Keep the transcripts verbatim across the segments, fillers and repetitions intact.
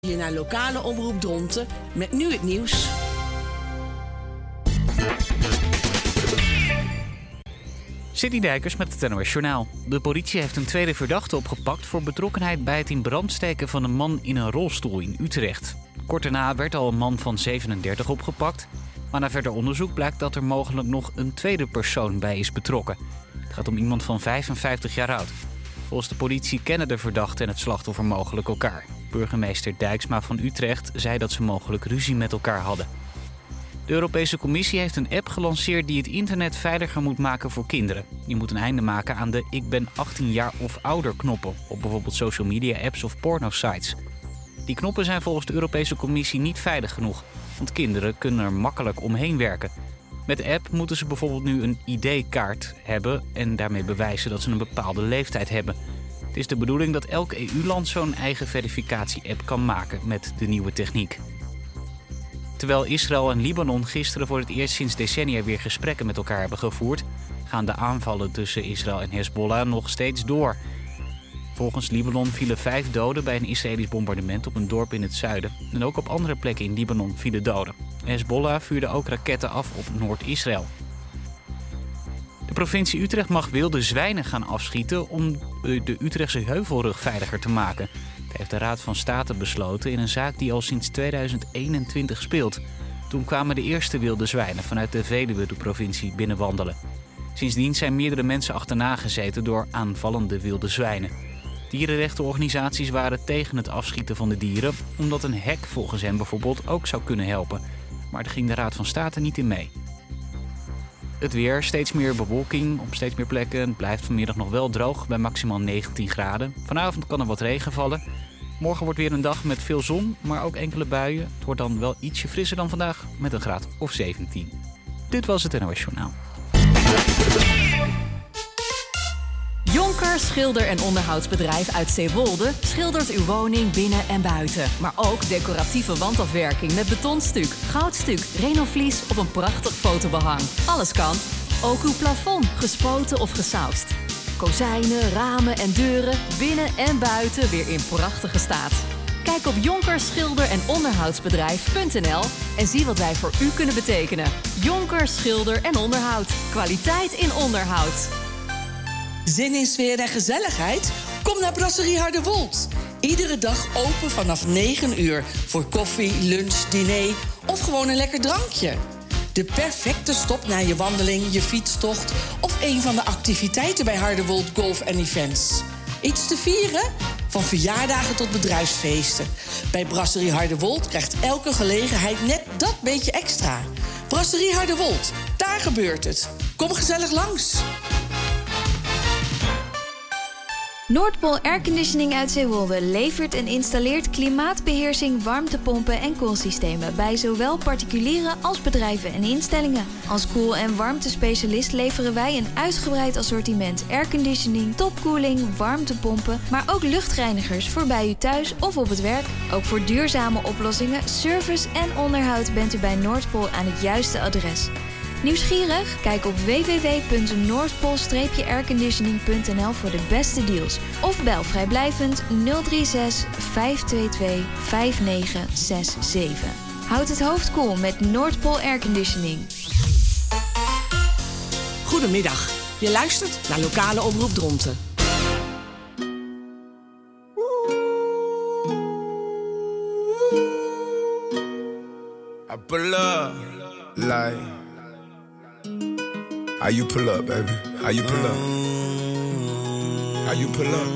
Je naar lokale omroep Dronten met nu het nieuws. Sidney Dijkers met het N O S Journaal. De politie heeft een tweede verdachte opgepakt voor betrokkenheid bij het in brand steken van een man in een rolstoel in Utrecht. Kort daarna werd al een man van zevenendertig opgepakt, maar na verder onderzoek blijkt dat er mogelijk nog een tweede persoon bij is betrokken. Het gaat om iemand van vijfenvijftig jaar oud. Volgens de politie kennen de verdachte en het slachtoffer mogelijk elkaar. Burgemeester Dijksma van Utrecht zei dat ze mogelijk ruzie met elkaar hadden. De Europese Commissie heeft een app gelanceerd die het internet veiliger moet maken voor kinderen. Die moet een einde maken aan de ik ben achttien jaar of ouder knoppen op bijvoorbeeld social media apps of pornosites. Die knoppen zijn volgens de Europese Commissie niet veilig genoeg, want kinderen kunnen er makkelijk omheen werken. Met de app moeten ze bijvoorbeeld nu een I D-kaart hebben en daarmee bewijzen dat ze een bepaalde leeftijd hebben. Het is de bedoeling dat elk E U-land zo'n eigen verificatie-app kan maken met de nieuwe techniek. Terwijl Israël en Libanon gisteren voor het eerst sinds decennia weer gesprekken met elkaar hebben gevoerd, gaan de aanvallen tussen Israël en Hezbollah nog steeds door. Volgens Libanon vielen vijf doden bij een Israëlisch bombardement op een dorp in het zuiden. En ook op andere plekken in Libanon vielen doden. Hezbollah vuurde ook raketten af op Noord-Israël. De provincie Utrecht mag wilde zwijnen gaan afschieten om de Utrechtse heuvelrug veiliger te maken. Dat heeft de Raad van State besloten in een zaak die al sinds tweeduizend eenentwintig speelt. Toen kwamen de eerste wilde zwijnen vanuit de Veluwe de provincie binnenwandelen. Sindsdien zijn meerdere mensen achterna gezeten door aanvallende wilde zwijnen. Dierenrechtenorganisaties waren tegen het afschieten van de dieren, omdat een hek volgens hen bijvoorbeeld ook zou kunnen helpen. Maar daar ging de Raad van State niet in mee. Het weer, steeds meer bewolking op steeds meer plekken. Het blijft vanmiddag nog wel droog bij maximaal negentien graden. Vanavond kan er wat regen vallen. Morgen wordt weer een dag met veel zon, maar ook enkele buien. Het wordt dan wel ietsje frisser dan vandaag met een graad of zeventien. Dit was het N O S Journaal. Jonker Schilder- en Onderhoudsbedrijf uit Zeewolde schildert uw woning binnen en buiten. Maar ook decoratieve wandafwerking met betonstuk, goudstuk, renovlies of een prachtig fotobehang. Alles kan. Ook uw plafond, gespoten of gesausd. Kozijnen, ramen en deuren, binnen en buiten weer in prachtige staat. Kijk op jonker schilder en onderhoudsbedrijf punt n l en zie wat wij voor u kunnen betekenen. Jonker Schilder en Onderhoud. Kwaliteit in onderhoud. Zin in sfeer en gezelligheid? Kom naar Brasserie Harderwold. Iedere dag open vanaf negen uur voor koffie, lunch, diner of gewoon een lekker drankje. De perfecte stop na je wandeling, je fietstocht of een van de activiteiten bij Harderwold Golf en Events. Iets te vieren? Van verjaardagen tot bedrijfsfeesten. Bij Brasserie Harderwold krijgt elke gelegenheid net dat beetje extra. Brasserie Harderwold, daar gebeurt het. Kom gezellig langs. Noordpool Airconditioning uit Zeewolde levert en installeert klimaatbeheersing, warmtepompen en koelsystemen bij zowel particulieren als bedrijven en instellingen. Als koel- en warmtespecialist leveren wij een uitgebreid assortiment airconditioning, topkoeling, warmtepompen, maar ook luchtreinigers voor bij u thuis of op het werk. Ook voor duurzame oplossingen, service en onderhoud bent u bij Noordpool aan het juiste adres. Nieuwsgierig? Kijk op w w w punt noordpool airconditioning punt n l voor de beste deals. Of bel vrijblijvend nul drie zes vijf twee twee vijf negen zes zeven. Houd het hoofd koel met Noordpool Airconditioning. Goedemiddag. Je luistert naar lokale omroep Dronten. I pull up like how you pull up, baby? How you pull up? How you pull up?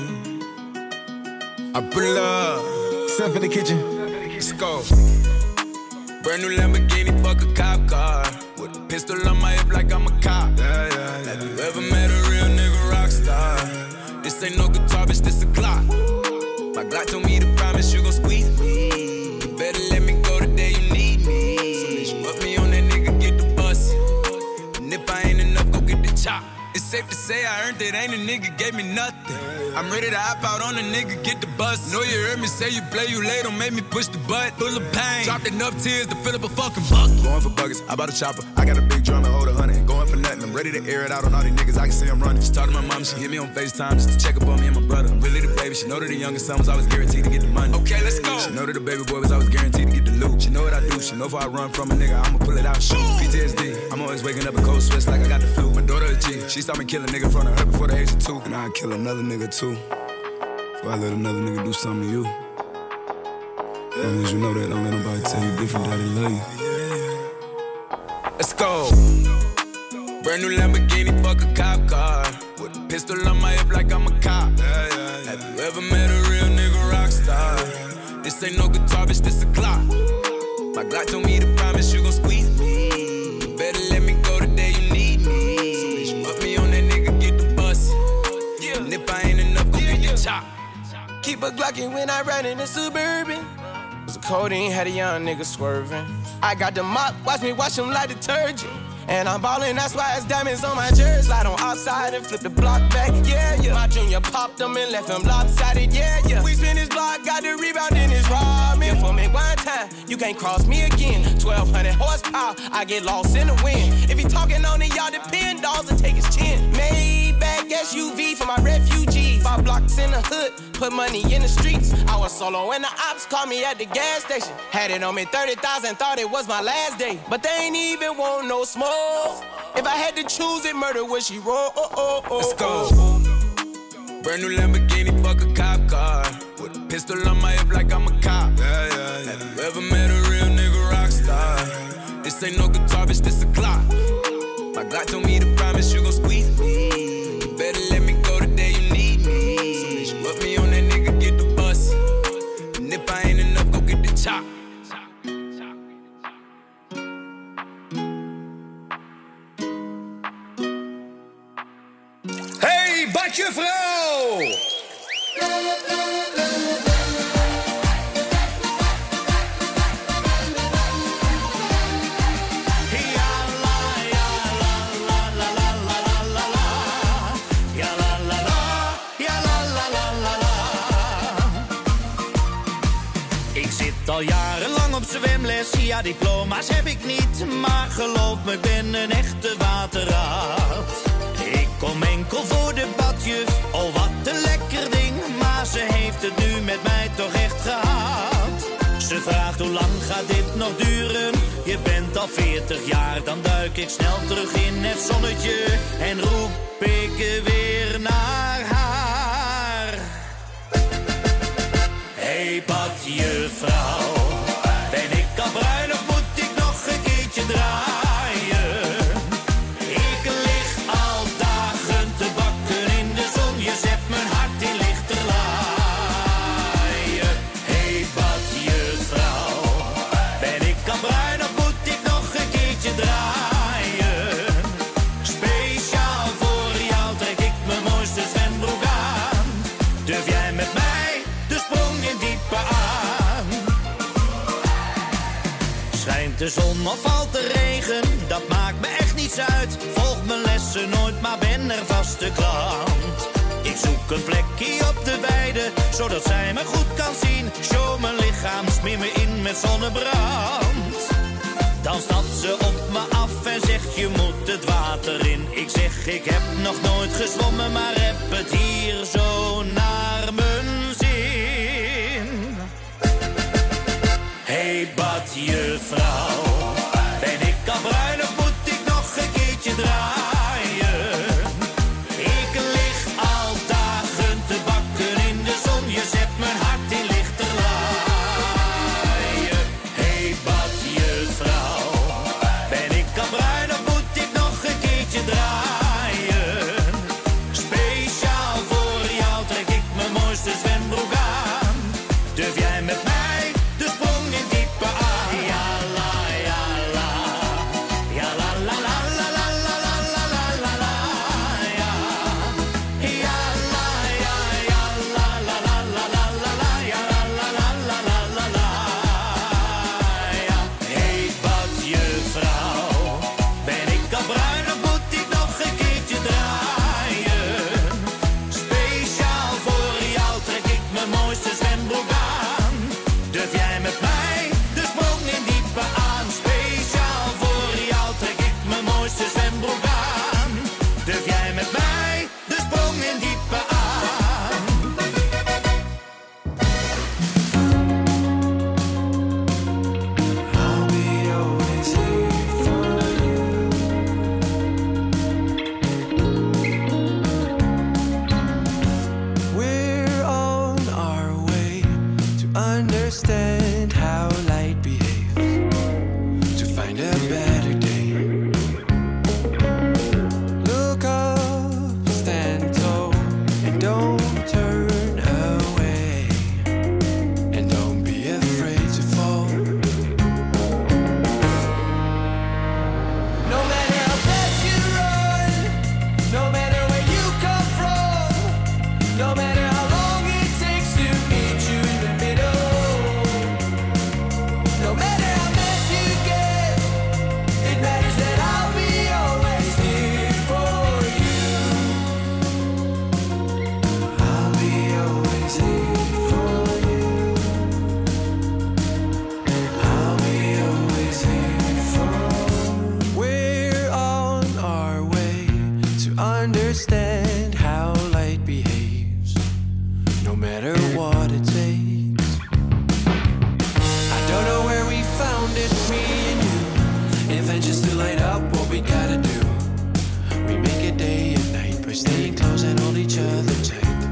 I pull up. Step in the kitchen. Let's go. Brand new Lamborghini, fuck a cop car. With a pistol on my hip like I'm a cop. Yeah, yeah, yeah. Have you ever met a real nigga rock star? This ain't no guitar, bitch, this a clock. My Glock told me to promise you gon' squeeze me. You better let me go the day you need me. So bitch, put me on that nigga, get the bus. And if I ain't enough, go get the chop. It's safe to say I earned it, ain't a nigga gave me nothing. I'm ready to hop out on a nigga, get the bus. Know you heard me say you play you late, don't make me push the button. Full of pain, dropped enough tears to fill up a fucking bucket. Going for buckets, I bought a chopper. I got a big drum and hold a hundred. Going for nothing, I'm ready to air it out on all these niggas. I can see I'm running. She talked to my mom, she hit me on FaceTime just to check up on me and my brother. I'm really the baby. She know that the youngest son was always guaranteed to get the money. Okay, let's go. She know that the baby boy was always guaranteed to get the loot. She know what I do. She know if I run from a nigga, I'ma pull it out. Shoot. P T S D. I'm always waking up in cold sweats like I got the flu. My daughter a G. She saw me kill a nigga in front of her before the age of two. And I'd kill another nigga too. Before I let another nigga do something to you. As long as you know that, don't let nobody tell you different, daddy love you. Let's go. Brand new Lamborghini, fuck a cop car. With a pistol on my hip like I'm a cop. Yeah, yeah, yeah. Have you ever met a real nigga rock star? This ain't no guitar, bitch, this a clock. My Glock told me to promise you gon' squeeze me. You better let me go the day you need me. So bitch, you up me on that nigga, get the bus. Yeah. And if I ain't enough, go yeah, get yeah. the chop. Keep a Glockin' when I ride in the Suburban. Cause the codeine had a young nigga swerving. I got the mop, watch me wash him like detergent. And I'm ballin', that's why it's diamonds on my jersey. Slide on outside and flip the block back, yeah, yeah. My junior popped him and left him lopsided, yeah, yeah. We spin his block, got the rebound in his ramen. For me one time, you can't cross me again. twelve hundred horsepower, I get lost in the wind. If he talking on it, y'all depend, dolls and take his chin. Maybach S U V for my refugees. Five blocks in the hood, put money in the streets. I was solo and the ops called me at the gas station. Had it on me thirty thousand, thought it was my last day. But they ain't even want no smoke. If I had to choose it, murder would she roll? Oh, oh, oh, Let's go. Oh. Brand new Lamborghini, fuck a cop car. With a pistol on my hip like I'm a cop. Yeah, yeah, yeah. Have you ever met a real nigga rock star? This ain't no guitar, bitch, this a clock. My Glock told me to promise you gon' squeeze me. You better let me go the day you need me. So bitch, you up me on that nigga, get the bus. And if I ain't enough, go get the chop. Badjevrouw! Ik zit al jarenlang op zwemles, ja diploma's heb ik niet. Maar geloof me, ik ben een echte waterraad. Ik kom enkel voor de badjuf, oh wat een lekker ding. Maar ze heeft het nu met mij toch echt gehad. Ze vraagt hoe lang gaat dit nog duren? Je bent al veertig jaar, dan duik ik snel terug in het zonnetje. En roep ik weer naar haar. Hey badjevrouw, ben ik al bruin of moet ik nog een keertje draaien? De zon of valt de regen, dat maakt me echt niets uit. Volg mijn lessen nooit, maar ben er vaste klant. Ik zoek een plekje op de weide, zodat zij me goed kan zien. Show mijn lichaam, smeer me in met zonnebrand. Dan stapt ze op me af en zegt je moet het water in. Ik zeg ik heb nog nooit gezwommen, maar heb het hier zo naar mijn zin. Hey badjevrouw, ben ik al bruin of moet ik nog een keertje draaien? Ik lig al dagen te bakken in de zon, je zet mijn hart in lichterlaaien. Hey badjevrouw, ben ik al bruin of moet ik nog een keertje draaien? Speciaal voor jou trek ik mijn mooiste zwembroek aan. Durf jij met mij? Mooiste zwembroek aan. understand how light behaves, to find a better day. Look up, stand tall, and don't turn away, and don't be afraid to fall. No matter how fast you run, no matter where you come from, no matter how long it takes to meet you in the middle, no matter how mad you get, it matters that I'll be always here for you. I'll be always here for you. I'll be always here for you. We're on our way to understand how light behaves, no matter what it takes. I don't know where we found it, me and you. Inventions to light up what we gotta do. We make it day and night by staying close and hold each other tight.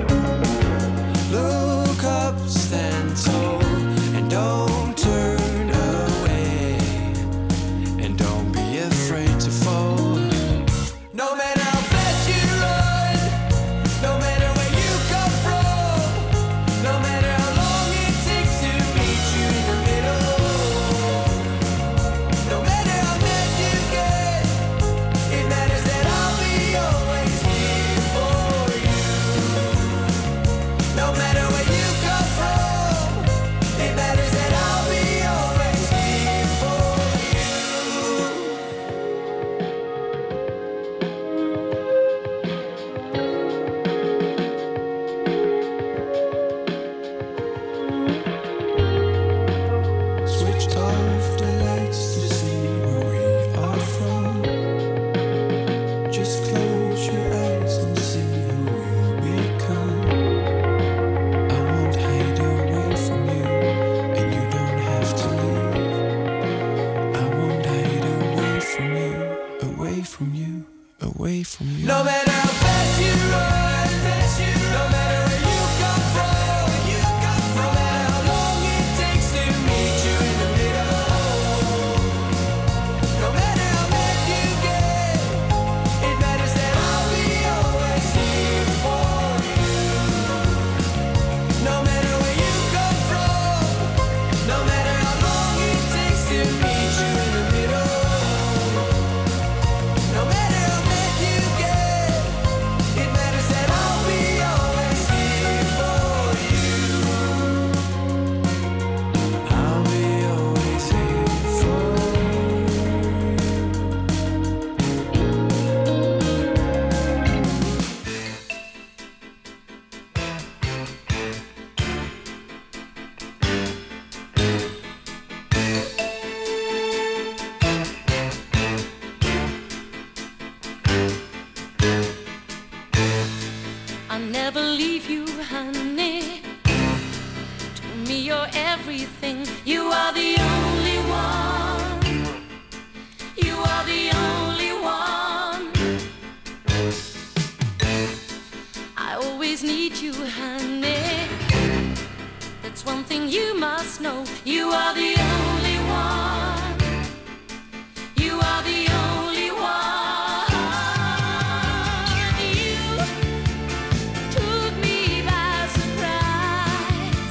Look up, stand tall, and don't turn away, and don't be afraid to fall. No matter how fast you run, no matter where you come from, no matter how long it takes to meet you in the middle, no matter how mad you get, it matters that I'll be always here for you. No matter where you come from, it matters that I'll be always here for you. Switched off the lights to see where we are from. Just close your eyes and see who we'll become. I won't hide away from you, and you don't have to leave. I won't hide away from you, away from you, away from you. No matter how fast you run, no matter where you come from, no matter how long it takes to meet you in the middle, no matter how mad you get, it matters that I'll be always here for you. No matter where you come from, no matter how long it takes to meet you in the middle, no matter how mad you get, it matters that I'll be always here for you. I'll be always here for I'll never leave you, honey. To me, you're everything. You are the only one. You are the only one. I always need you, honey. That's one thing you must know. You are the only one. You are the only one. You took me by surprise.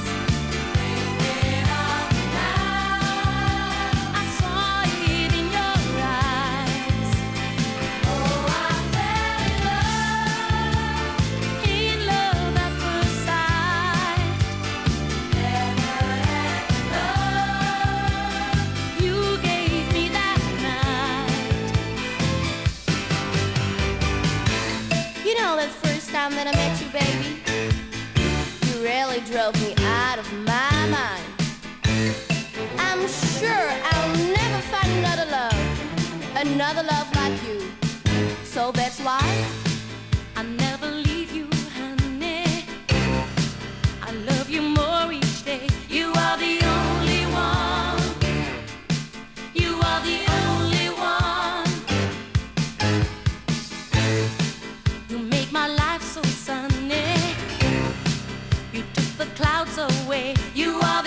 I saw it in your eyes. Oh, I fell in love, in love at first sight. Never had love you gave me that night. You know that first time that I met you, baby, you really drove me out of my mind. I'm sure I'll never find another love, another love like you. So that's why I never leave you, honey. I love you more each day. You are the only one. You are the only one. You make my life so sunny. You took the clouds away. You are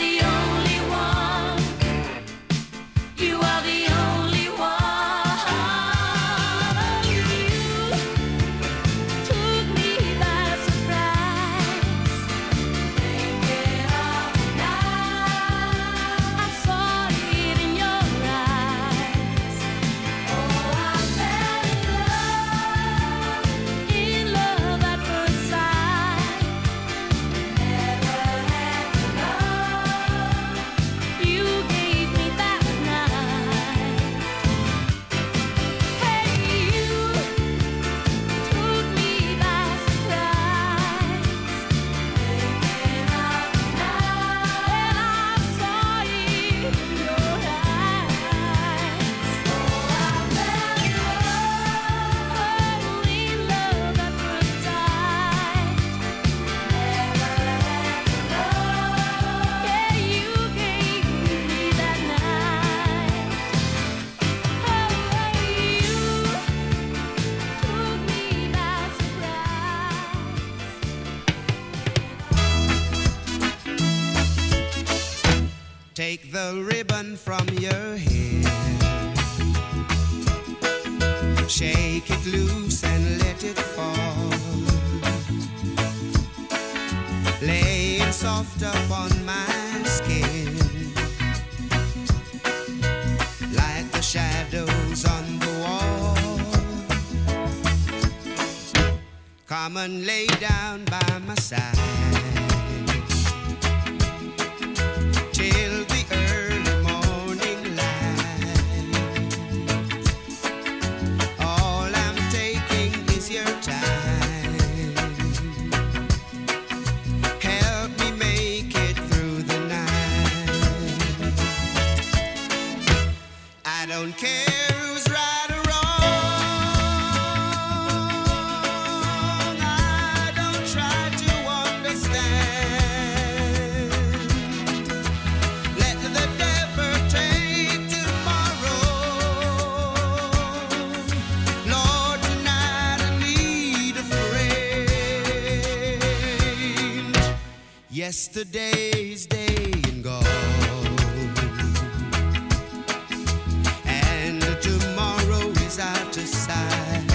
Take the ribbon from your hair, shake it loose and let it fall, lay it soft upon my skin, like the shadows on the wall. Come and lay down by my side till the early morning light. All I'm taking is your time. Help me make it through the night. I don't care who's right or wrong. I don't try to understand. Let the devil take tomorrow. Lord, tonight I need a friend. Yesterday's day and gone, and tomorrow is out of sight.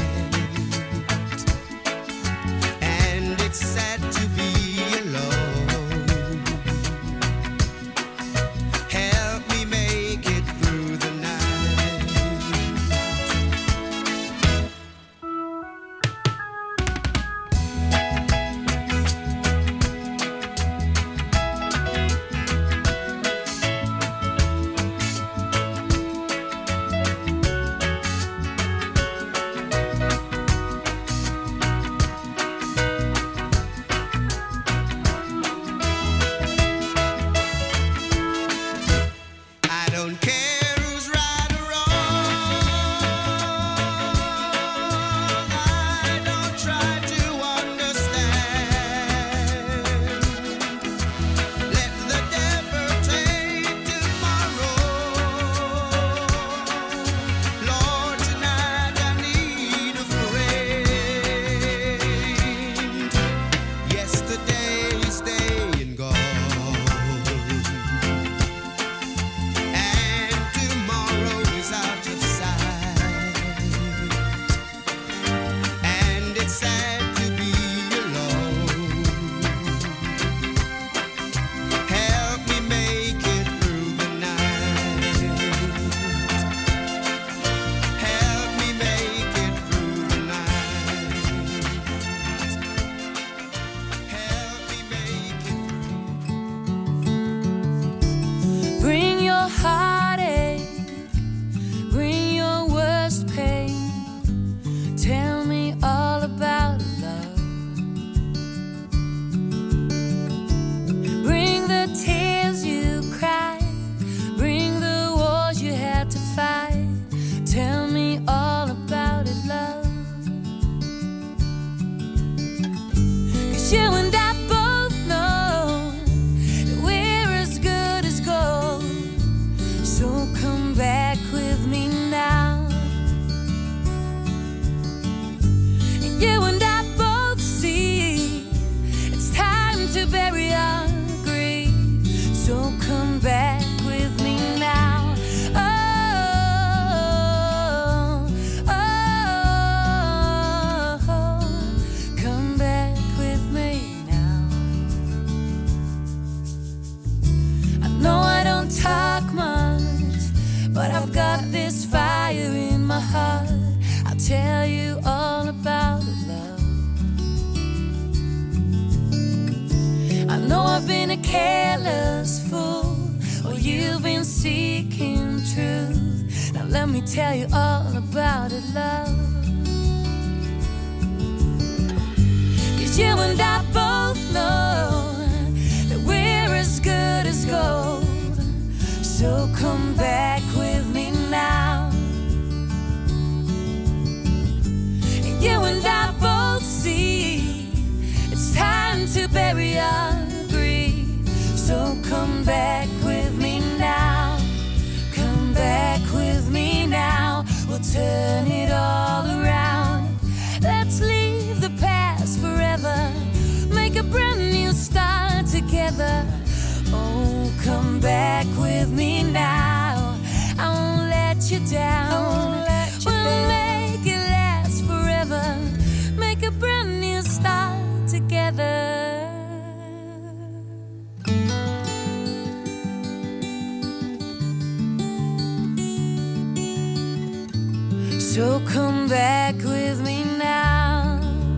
And it's sad to be alone. Help me make it through the night. I don't care who's right or wrong. I don't try to understand. Let the devil take tomorrow. Lord, tonight I need a friend. Yesterday's day and gone, and tomorrow is out of sight. And it's sad to be alone. Help me make it through the night. Help me make it through the night. Help me make it. Bring your heartache, bring your worst pain. Tell me all about love. Bring the tears you cried, bring the wars you had to fight. Tell me all about it, love. 'Cause you and I both know that we're as good as gold. So come back with me now. And you and I both see it's time to bury our grief. So come back with me now. Oh, oh, come back with me now. I know I don't talk much, but I've got this fire in my heart. I'll tell you all about it, love. I know I've been a careless fool, or you've been seeking truth. Now let me tell you all about it, love. 'Cause you and I both know that we're as good as gold. So come back with me now. And you and I both see it's time to bury our grief. So come back with me now. Come back with me now. We'll turn it all around. Let's leave the past forever. Make a brand new start together. Oh, come back with So come back with me now.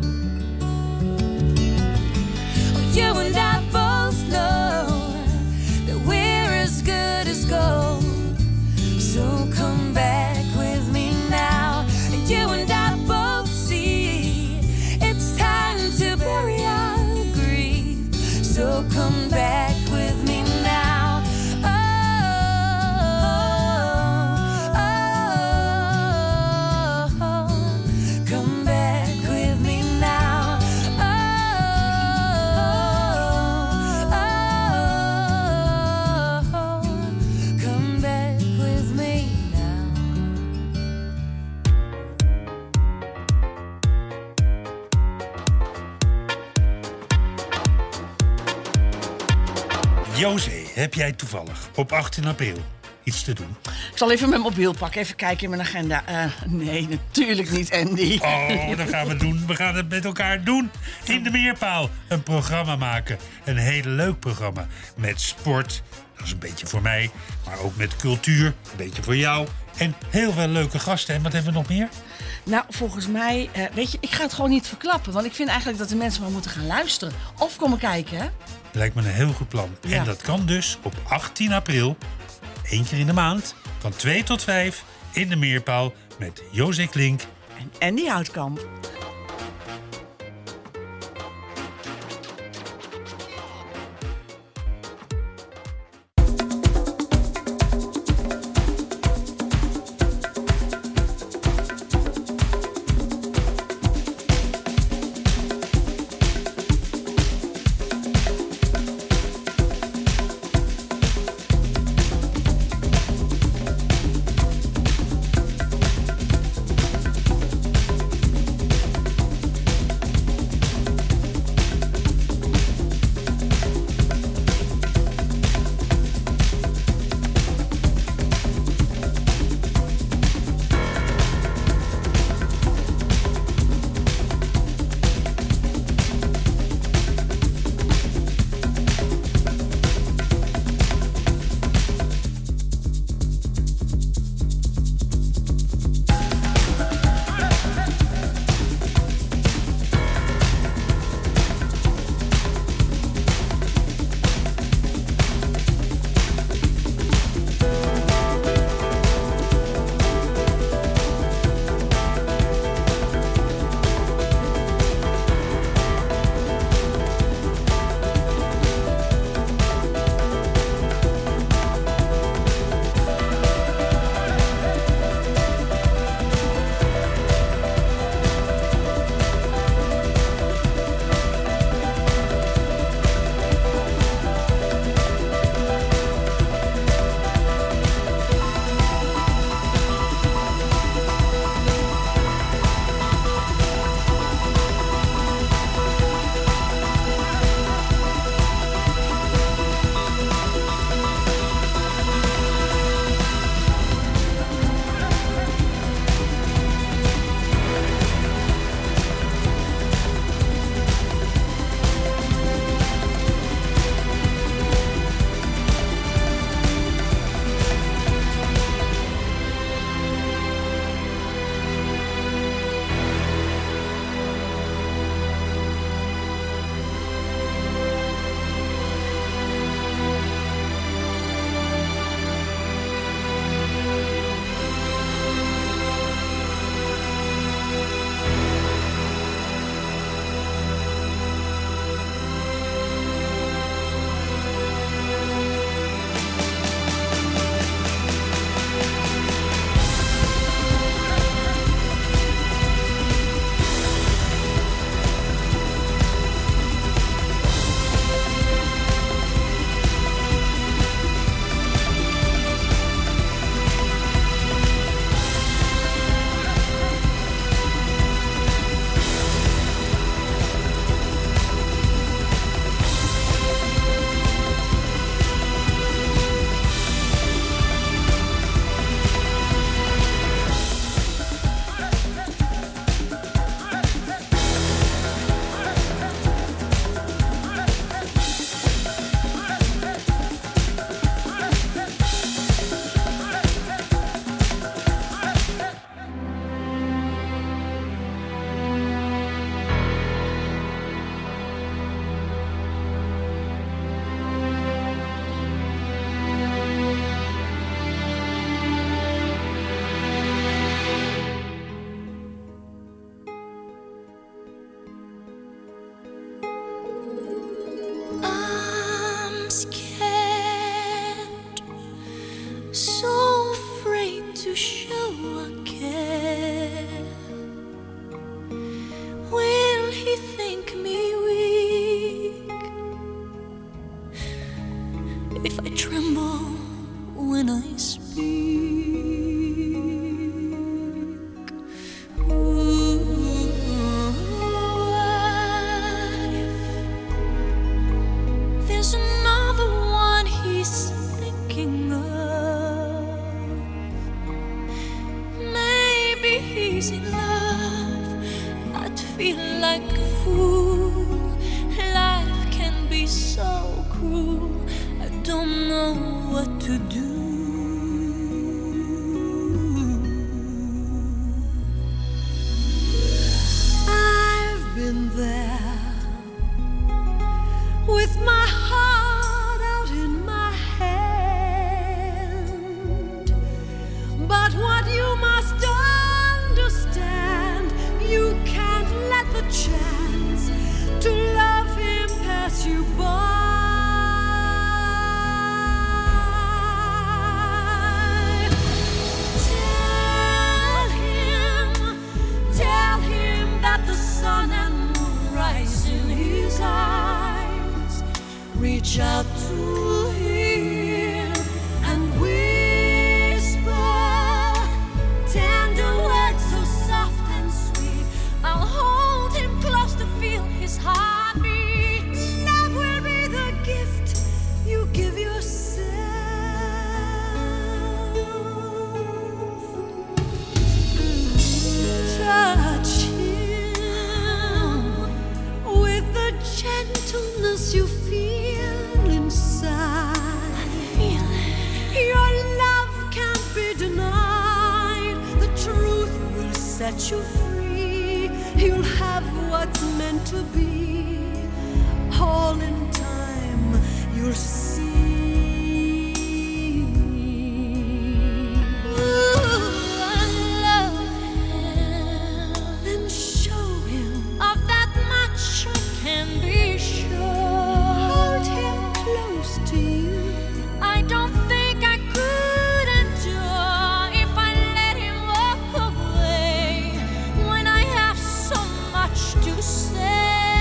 Oh, you and I both know that we're as good as gold. So come back with me now. You and I both see it's time to bury our grief. So come back with me now. Oh, oh, oh, come back with me now. Oh, oh, oh, come back with me now. José, heb jij toevallig op achttien april iets te doen? Ik zal even mijn mobiel pakken, even kijken in mijn agenda. Uh, nee, natuurlijk niet, Andy. Oh, dat gaan we doen. We gaan het met elkaar doen. In de Meerpaal een programma maken. Een heel leuk programma. Met sport, dat is een beetje voor mij. Maar ook met cultuur, een beetje voor jou. En heel veel leuke gasten. En wat hebben we nog meer? Nou, volgens mij, uh, weet je, ik ga het gewoon niet verklappen. Want ik vind eigenlijk dat de mensen maar moeten gaan luisteren. Of komen kijken, hè? Lijkt me een heel goed plan. Ja. En dat kan dus op achttien april, één keer in de maand, van twee tot vijf in de Meerpaal met José Klink en Andy Houtkamp. so afraid to show I care. Will he think me weak if I tremble when I speak? Ooh, what if there's another one he's thinking of? Maybe he's in love. I'd feel like a fool. Life can be so cruel. I don't know what to do. I've been there with my heart out in my hand. But what you must understand, you can't let the chance to love him pass you by. Tell him, tell him that the sun and moon rise in his eyes. Reach out to him and whisper tender words so soft and sweet. I'll hold him close to feel his heartbeat. Love will be the gift you give yourself. Touch him with the gentleness you feel inside. Your love can't be denied. The truth will set you free. You'll have what's meant to be. All in time, you'll see. Ooh, I love him. Then show him of that much I can be sure. Hold him close to you. I don't think I could endure if I let him walk away when I have so much to say.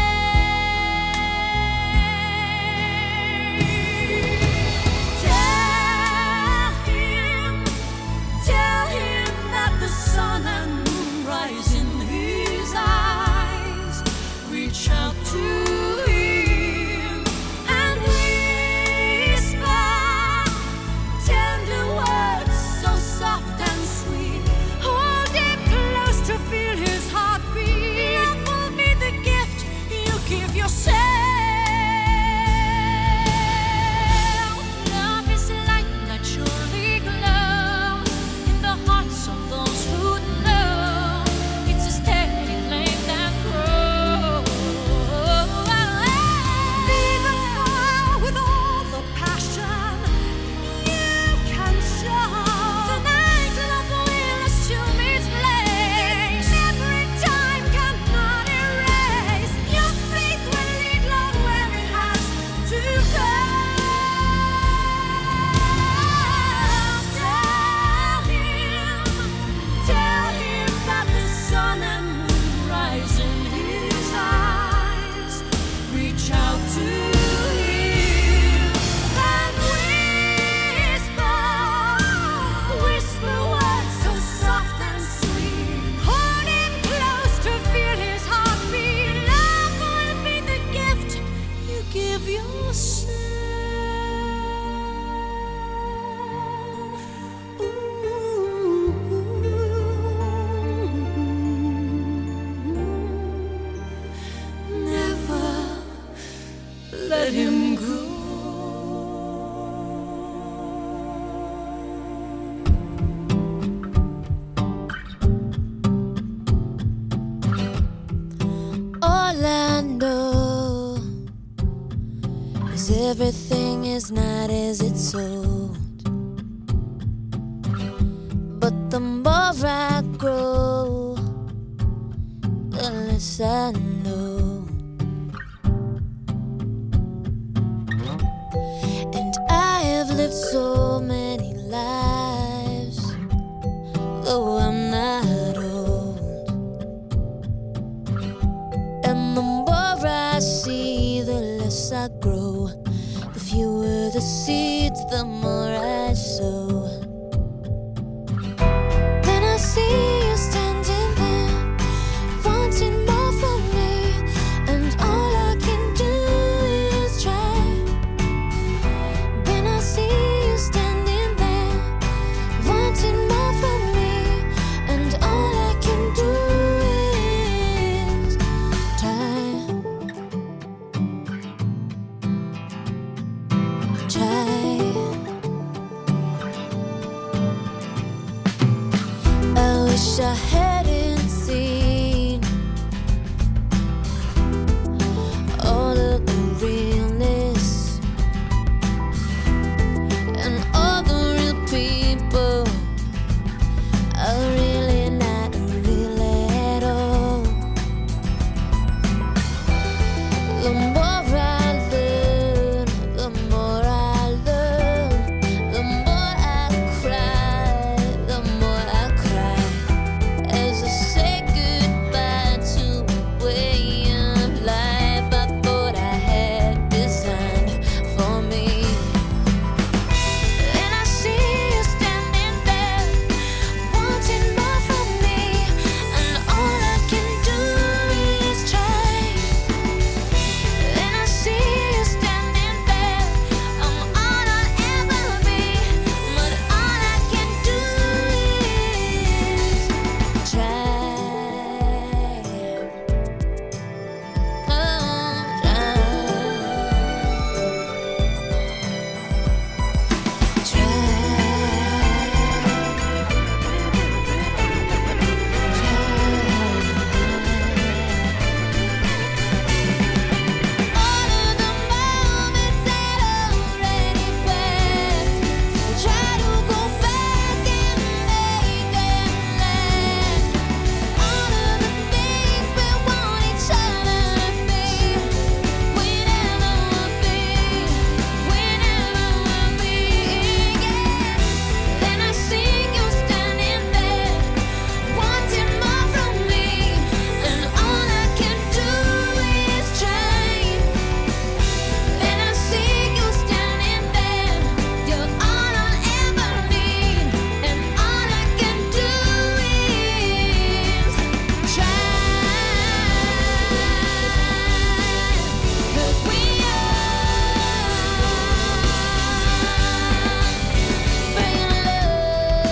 Tell him, tell him that the sun and moon rise in his eyes. Reach out to him and whisper tender words so soft and sweet. Hold him close to feel his heartbeat. Love will be the gift you give yourself. Love is light that surely glows in the hearts of those who know. It's a steady flame that grows. Feed the fire with all the passion you can show. Tonight love will assume its place. Every time cannot erase. Your faith will lead love where it has to go. Tell him, tell him that the sun and moon rise in his eyes. Reach out to him and whisper, whisper words so soft and sweet. Hold him close to feel his heartbeat. Love will be the gift you give yourself. Never let him go. All I know is everything is not as it's sold. But the more I grow, the less I know. And I have lived so many lives soul. Then I see you standing there, wanting more from me, and all I can do is try. Then I see you standing there, wanting more from me, and all I can do is try. Try. I wish I hadn't seen all of the realness and all the real people are really not real at all. The more I learn, the more I learn, the more I cry, the more I cry. As I say goodbye to a way of life I thought I had designed for me. Then I see you standing there, wanting more from me, and all I can do is try. Then I see you standing there, I'm all I'll ever be, but all I can do is try. Oh, try to go back and make them last. All of the things we want each other to be, we never will be, we never will be. Yeah. Then I see you standing there, wanting more from me, and all I can do is try. Then I see you standing there, you're all I'll ever need, and all I can do is try. 'Cause we are bringing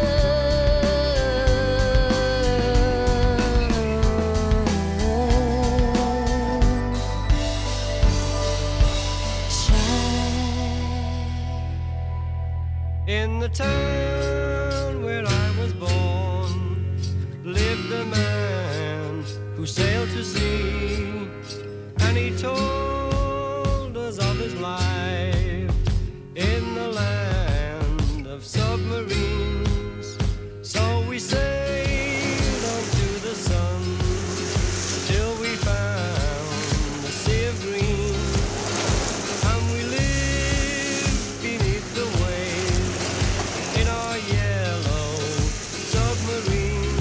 In the town where I was born lived a man who sailed to sea, and he told us of his life in the land of submarines. So we sailed on to the sun till we found the sea of green, and we lived beneath the waves in our yellow submarine.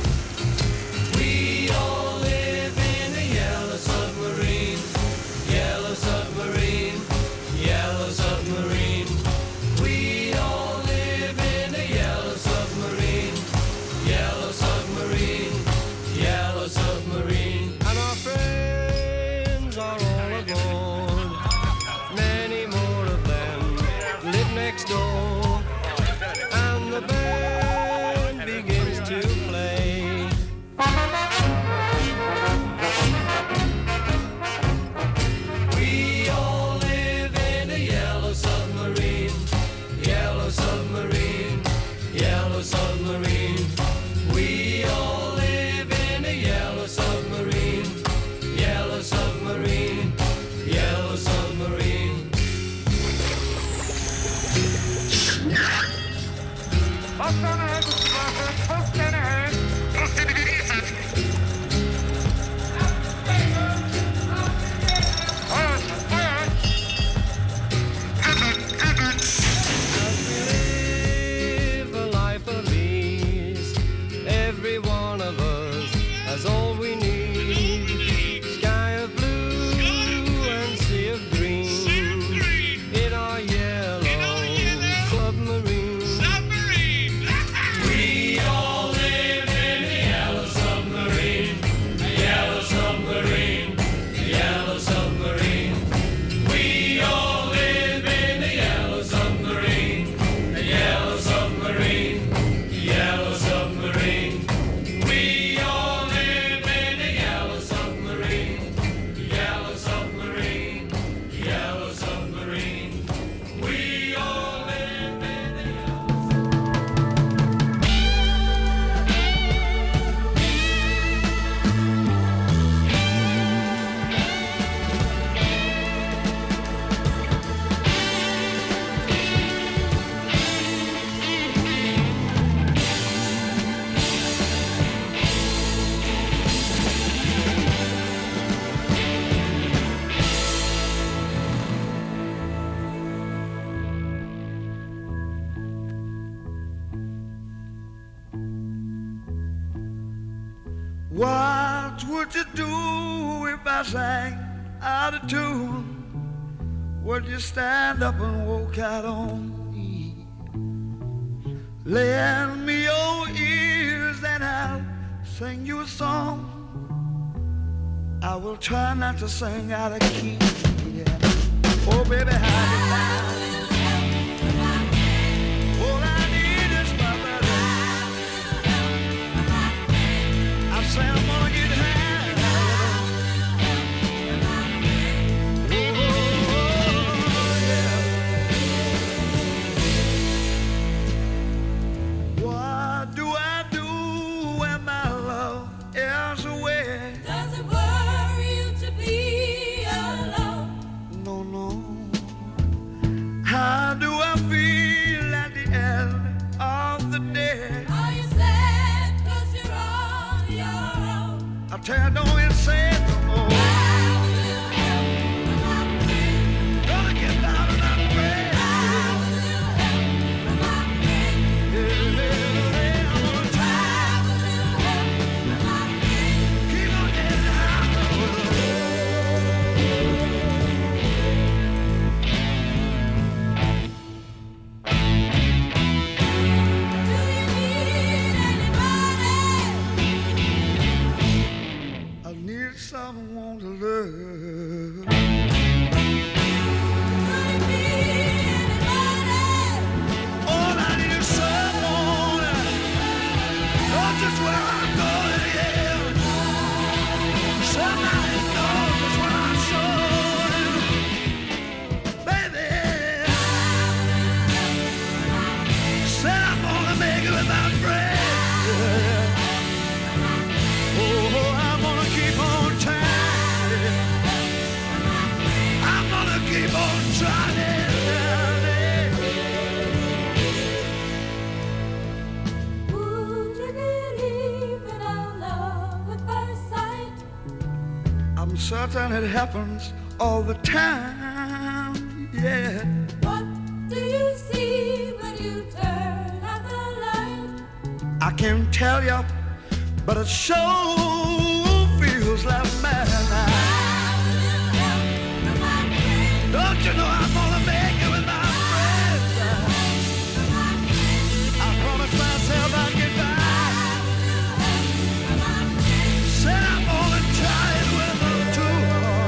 We all live in a yellow submarine, yellow submarine, yellow submarine. We all live in a yellow submarine, yellow submarine, yellow submarine. And our friends are all aboard, many more of them live next door, and the band begins to play. We all live in a yellow submarine, yellow submarine, yellow submarine. We all live in a yellow submarine, yellow submarine, yellow submarine. Live a life of ease. Every one of us has all we need. Sky of blue and sea of green in our yellow submarine. What would you do if I sang out of tune? Would you stand up and walk out on me? Lend me your ears and I'll sing you a song. I will try not to sing out of key. Yeah. Oh, baby, how you like? All I need is my brother. I say I'm gonna get high. Tell don't it say it no more. Gonna get out of that way. I'm gonna try. Keep on getting out. Someone to love. Could it be anybody? All I need is someone. Know just where I'm going, yeah. Somebody knows what I'm showing. Baby, said I'm gonna make it with my friend. Oh, I'm gonna keep on. Keep on trying. Would you believe in our love at first sight? I'm certain it happens all the time, yeah. What do you see when you turn out the light? I can't tell you, but it sure feels like madness. Don't you know I'm gonna make it with my friends? I promised myself I'd get back. Said I'm gonna try it with them too.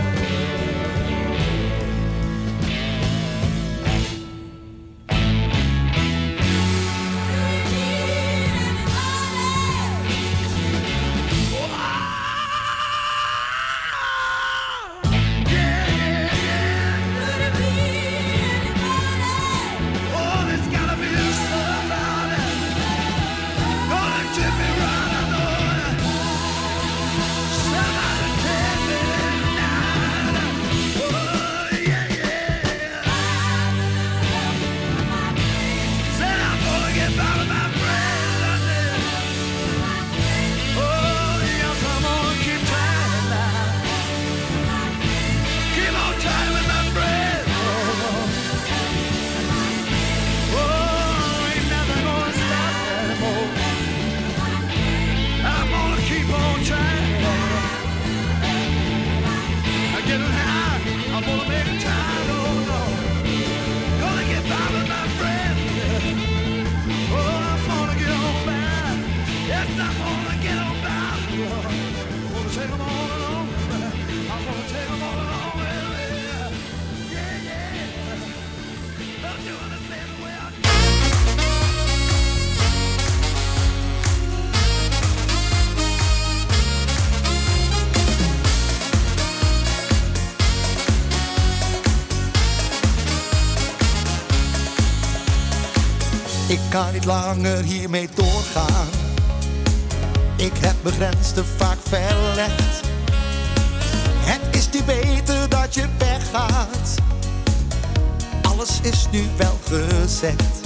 Ik kan niet langer hiermee doorgaan. Ik heb mijn grens te vaak verlegd. Het is nu beter dat je weggaat. Alles is nu wel gezegd.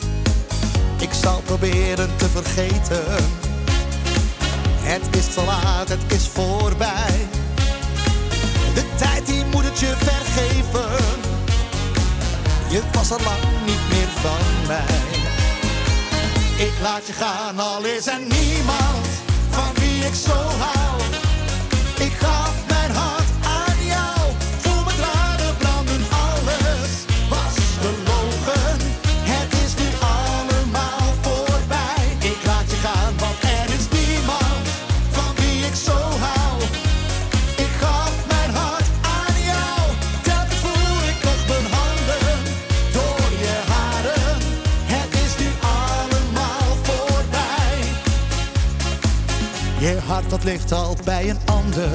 Ik zal proberen te vergeten. Het is te laat, het is voorbij. De tijd die moet het je vergeven. Je was al lang niet meer van mij. Ik laat je gaan, al is er niemand van wie wie ik zo hou. Ik gaf mijn hart aan jou. Voel mijn tranen branden, alles was gelogen. Het is nu allemaal voorbij. Ik laat je gaan, want er is niemand van wie ik zo hou. Ik gaf mijn hart aan jou. Telkens voel ik nog mijn handen door je haren. Het is nu allemaal voorbij. Je hart dat ligt al bij een ander.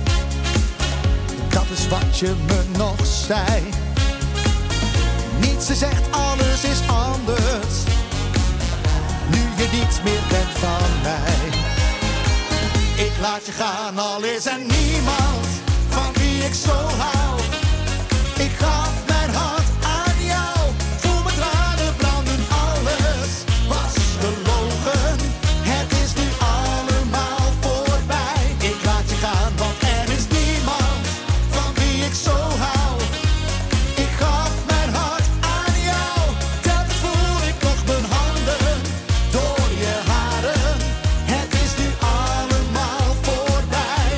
Dat is wat je me nog zei. Niets is echt, alles is anders. Nu je niets meer bent van mij. Ik laat je gaan, al is er niemand van wie ik zo hou. Ik gaf mijn hart aan jou. Voel mijn tranen branden, alles was gelogen. Het is nu allemaal voorbij. Ik laat je gaan, want er is niemand van wie ik zo hou. Ik gaf mijn hart aan jou. Telkens voel ik nog mijn handen door je haren. Het is nu allemaal voorbij.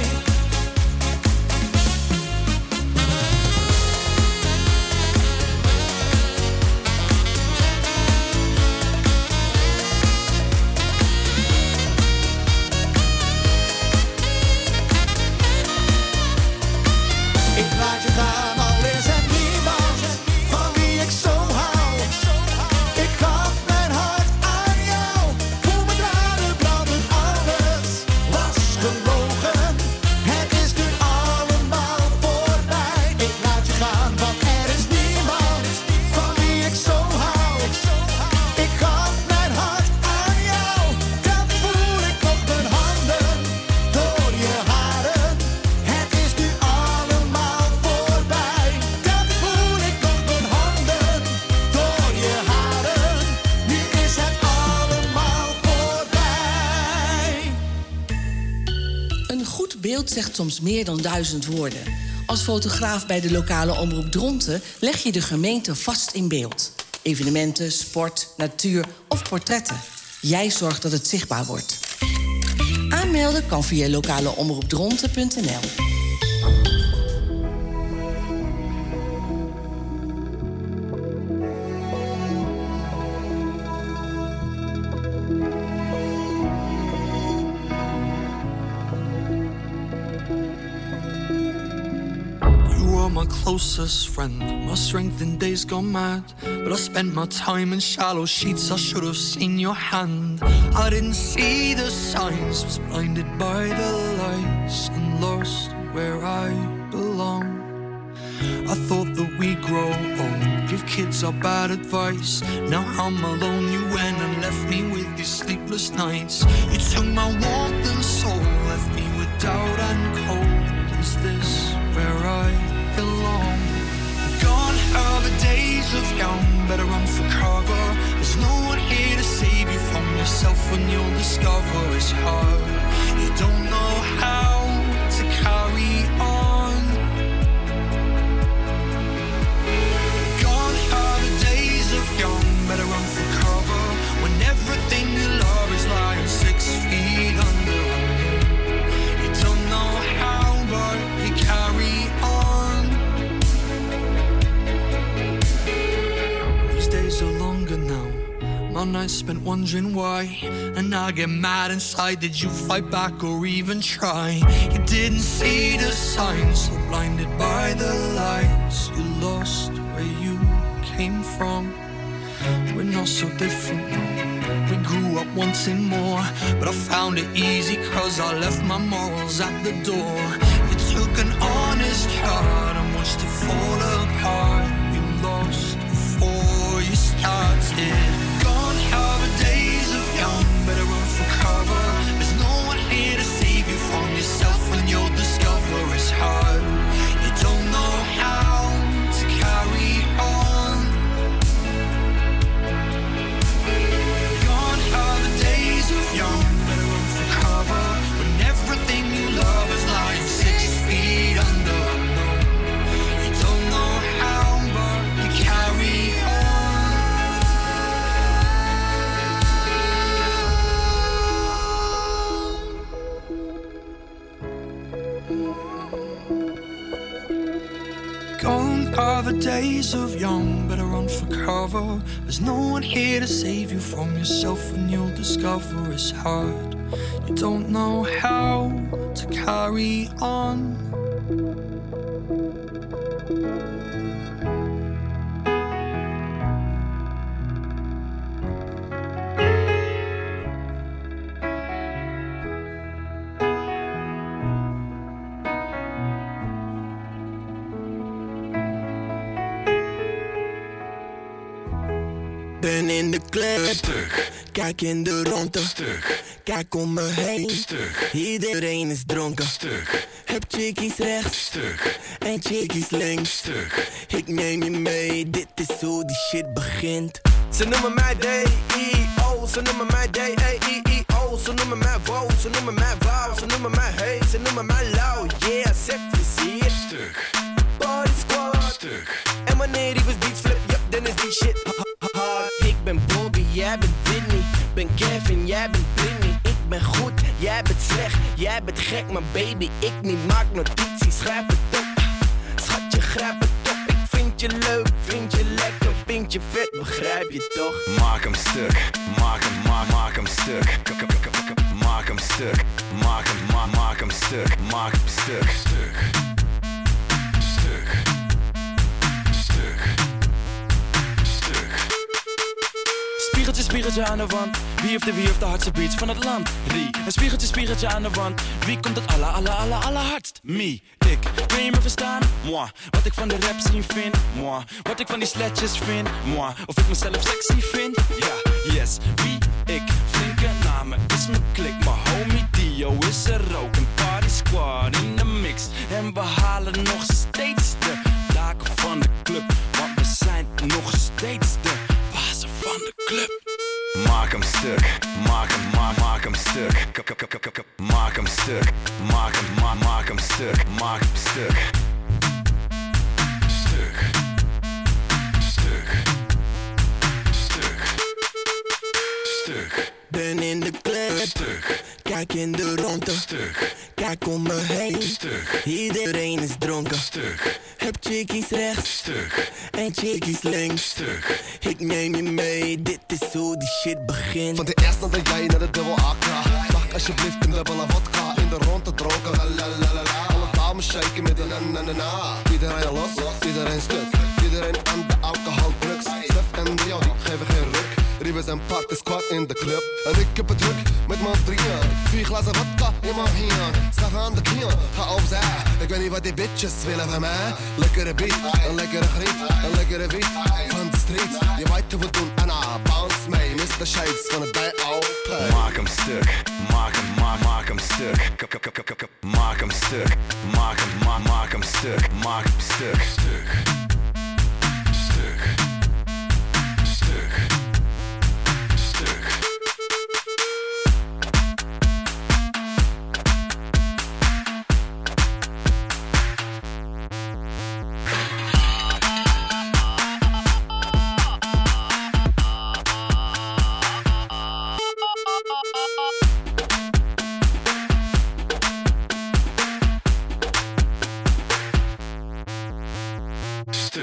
Ik laat je gaan, al is er niemand van wie ik zo hou. Ik gaf mijn hart aan jou. Voel mijn tranen branden, alles was gelogen. Het is nu allemaal voorbij. Ik laat je gaan, want er is niemand van wie ik zo hou. Ik gaf mijn hart aan jou. Telkens voel ik nog mijn handen door je haren. Het is nu allemaal voorbij. Telkens voel ik nog mijn handen door je haren. Nu is het allemaal voorbij. Een goed beeld zegt soms meer dan duizend woorden. Als fotograaf bij de lokale omroep Dronten leg je de gemeente vast in beeld. Evenementen, sport, natuur of portretten. Jij zorgt dat het zichtbaar wordt. Aanmelden kan via lokaleomroepdronten punt n l. You are my closest friend, my strength in days gone mad. But I spent my time in shallow sheets, I should have seen your hand. I didn't see the signs, was blinded by the lights and lost where I belong. I thought that we grow old, give kids our bad advice. Now I'm alone, you went and left me with these sleepless nights. You took my warmth and soul, left me with doubt and cold. Is this where I belong? Gone are the days of young, better run for cover. There's no one here to save you from yourself when you'll discover it's hard. You don't know how to carry on. Gone are the days of young, better run for cover when everything you love is lying six feet under. You don't know how, but you carry on. These days are longer now. My nights spent wondering why, and I get mad inside. Did you fight back or even try? You didn't see the signs, so blinded by the lights. You lost where you came from. We're not so different now. We grew up wanting more, but I found it easy cause I left my morals at the door. You took an honest heart and watched it fall apart. You lost before you started. Gone are the days of young, better run for cover. There's no one here to save you from yourself when you'll discover it's hard. You don't know how to carry on. Gone are the days of young, better run for cover when everything you love is lying six feet under. You don't know how, but you carry on. days of young, better run for cover. There's no one here to save you from yourself, and you'll discover it's hard. You don't know how to carry on. Ben in de club, stuk. Kijk in de ronde, stuk. Kijk om me heen, stuk. Iedereen is dronken, stuk. Heb chickies rechts, stuk. En chickies links, stuk. Ik neem je mee, dit is hoe die shit begint. Ze noemen mij D I O, ze noemen mij D E I I O. Ze noemen mij wow, ze noemen mij wow. Ze noemen mij hey, ze noemen mij low. Yeah, zet plezier, stuk. Body squad, stuk. En wanneer die was beats flip, yup, dan is die shit hard. Ik ben Bobby, jij bent Whitney. Ben Kevin, jij bent Britney. Ik ben goed, jij bent slecht. Jij bent gek, maar baby, ik niet. Maak notities, schrijf het op. Schatje, grijp het op. Ik vind je leuk, vind je lekker, vind je vet, begrijp je toch? Maak hem stuk, maak hem, maak, maak hem stuk. Maak hem stuk, maak hem, maak, maak hem stuk. Maak hem stuk, stuk. Stuk. Stuk. Spiegeltje, spiegeltje aan de wand. Wie heeft de wie heeft de hardste beats van het land? Rie. Een spiegeltje, spiegeltje aan de wand. Wie komt het alla, alla, alla, alla hardst? Me. Ik. Kun je me verstaan? Moi. Wat ik van de rap scene vind? Moi. Wat ik van die sletjes vind? Moi. Of ik mezelf sexy vind? Ja. Yes. Wie? Ik. Flinke namen is mijn klik. Maar homie Dio is er ook. Een party squad in de mix. En we halen nog steeds de daken van de club. Want we zijn nog steeds de bazen van de club. Maak hem stuk, maak hem, maak, maak hem stuk. Maak hem stuk, maak hem, maak, maak hem stuk. Maak hem stuk. Stuk. Stuk. Stuk. Stuk. Ben in de club, stuk. Kijk in de ronde, stuk. Kijk om me heen, stuk. Iedereen is dronken, stuk. Heb chickies rechts, stuk. En chickies links, stuk. Ik neem je mee, dit is hoe die shit begint. Van de eerste dat jij naar de dubbel A K. Mag alsjeblieft een dubbele vodka in de ronde dronken. La la la la la. Alle dames shaken met de na na na na. Iedereen los, iedereen stuk. Iedereen aan de alcohol drugs. Stef en Rio, die geven geen ruk. Riebes en party squad in de club. En ik heb het druk met mijn drieën. Vier glazen vodka in mijn hier. Schaf aan de knieën, ga opzij. Ik weet niet wat die bitches willen van mij. Lekkere beat, een lekkere griet. Een lekkere beat van de street. Je weet hoe we doen, Anna, bounce mee. mister Shades van het bij altijd. Maak hem stuk, maak hem, maak, maak hem stuk. Maak hem stuk, maak hem, maak, maak hem stuk. Maak hem stuk. Stuk. Stuk. Stuk. Stuk. Stuk.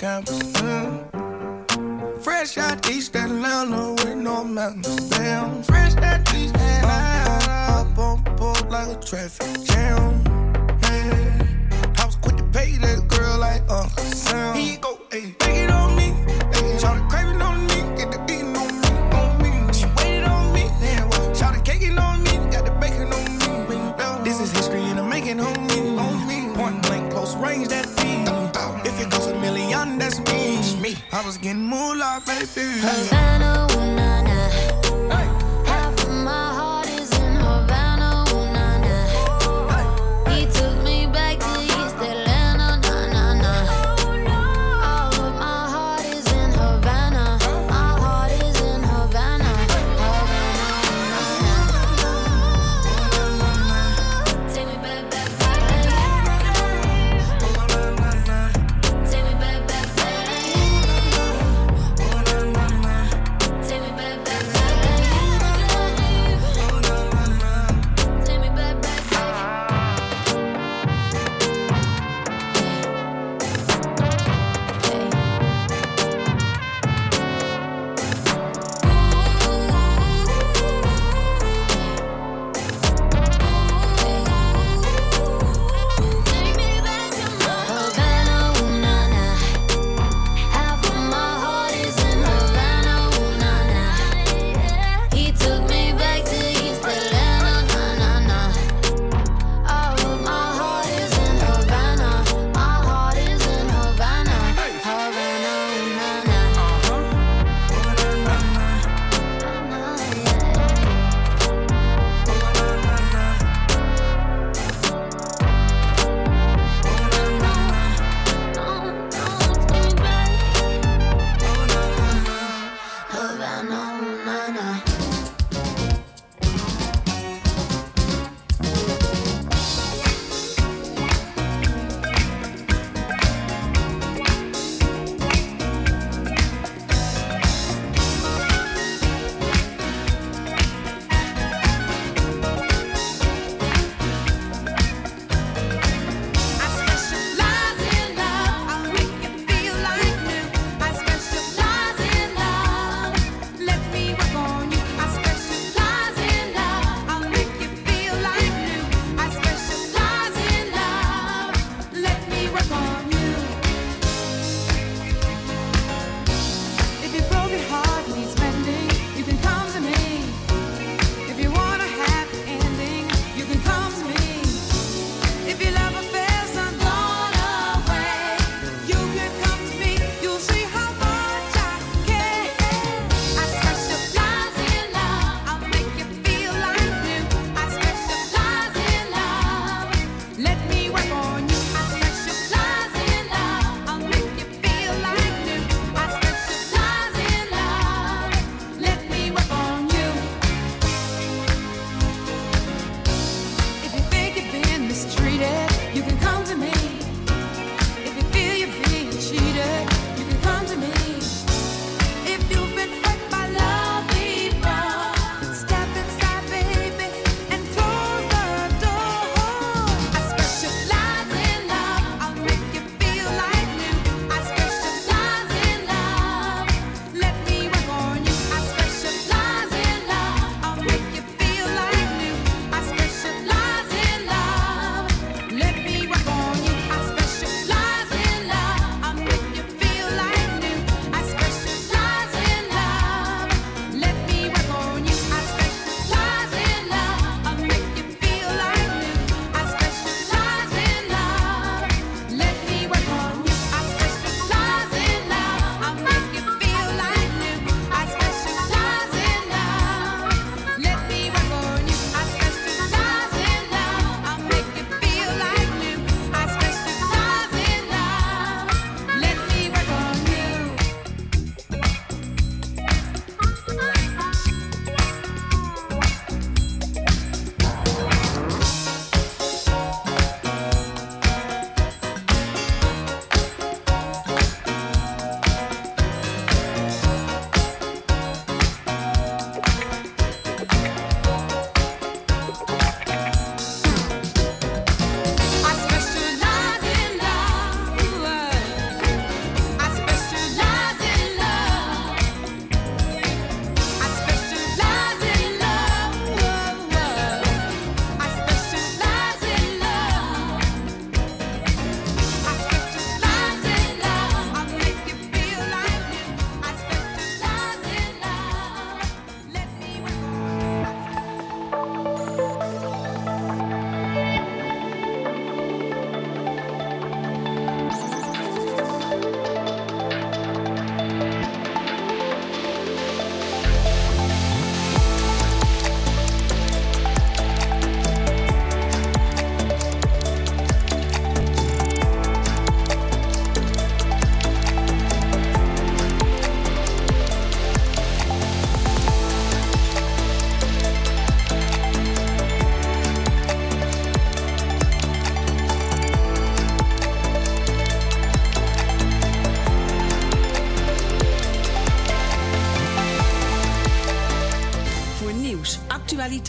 campus. Mm. Fresh out East Atlanta with no mountains. Damn, fresh out East Atlanta. Up on board like a traffic jam. Man, I was quick to pay that girl like Uncle Sam. Here you go, ayy, take it on me. Ayy, shout the craving on me, get the beating on me, on me. She waited on me, yeah, well, shout the caking on me, got the bacon on me. This is history and I'm making on me, on me. Point blank, close range, that beat. If it goes a million, that's me. me. I was getting moolah, baby. Havana, ooh, nah, nah. Half of my heart is in Havana, ooh, nah, nah. He took me back to East Atlanta, nah, nah, nah. All of my heart is in Havana. My heart is in Havana. Havana, ooh, nah, nah. Take me back, back, back. Take me back, back, back. Take me back.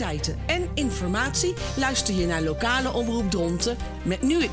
actualiteiten en informatie luister je naar lokale omroep Dronten met nu het